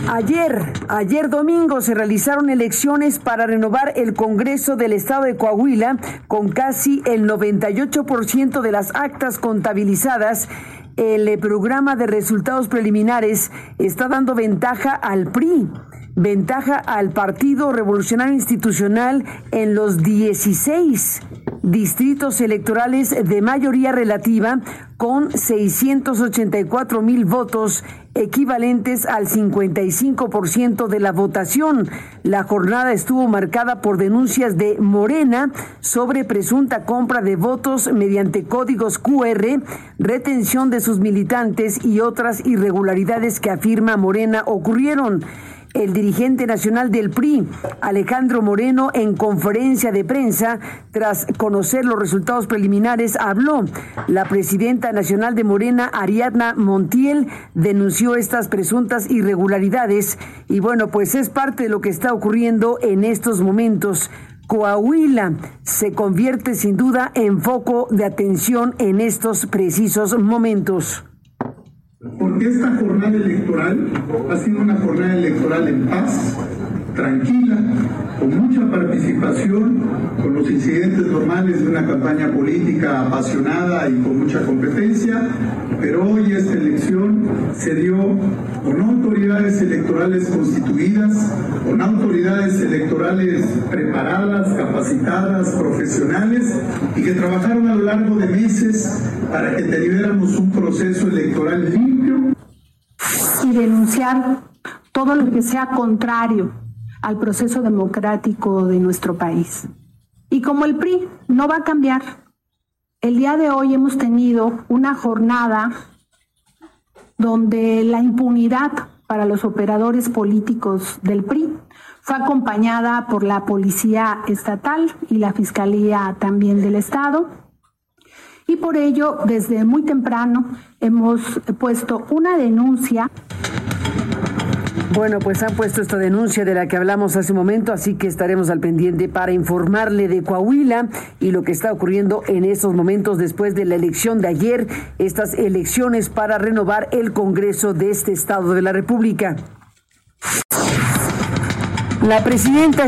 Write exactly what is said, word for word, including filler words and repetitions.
Ayer, ayer domingo se realizaron elecciones para renovar el Congreso del Estado de Coahuila con casi el noventa y ocho por ciento de las actas contabilizadas. El programa de resultados preliminares está dando ventaja al P R I, ventaja al Partido Revolucionario Institucional en los dieciséis distritos electorales de mayoría relativa con seiscientos ochenta y cuatro mil votos equivalentes al cincuenta y cinco por ciento de la votación. La jornada estuvo marcada por denuncias de Morena sobre presunta compra de votos mediante códigos Q R, retención de sus militantes y otras irregularidades que afirma Morena ocurrieron. El dirigente nacional del P R I, Alejandro Moreno, en conferencia de prensa, tras conocer los resultados preliminares, habló. La presidenta nacional de Morena, Ariadna Montiel, denunció estas presuntas irregularidades y bueno, pues es parte de lo que está ocurriendo en estos momentos. Coahuila se convierte sin duda en foco de atención en estos precisos momentos. Porque esta jornada electoral ha sido una jornada electoral en paz, tranquila, con mucha participación, con los incidentes normales de una campaña política apasionada y con mucha competencia, pero hoy esta elección se dio con autoridades electorales constituidas, con autoridades electorales preparadas, capacitadas, profesionales y que trabajaron a lo largo de meses para que tuviéramos un proceso electoral limpio. Y denunciar todo lo que sea contrario al proceso democrático de nuestro país. Y como el P R I no va a cambiar, el día de hoy hemos tenido una jornada donde la impunidad para los operadores políticos del P R I fue acompañada por la Policía Estatal y la Fiscalía también del Estado. Y por ello, desde muy temprano, hemos puesto una denuncia. Bueno, pues han puesto esta denuncia de la que hablamos hace un momento, así que estaremos al pendiente para informarle de Coahuila y lo que está ocurriendo en estos momentos después de la elección de ayer, estas elecciones para renovar el Congreso de este estado de la República. La presidenta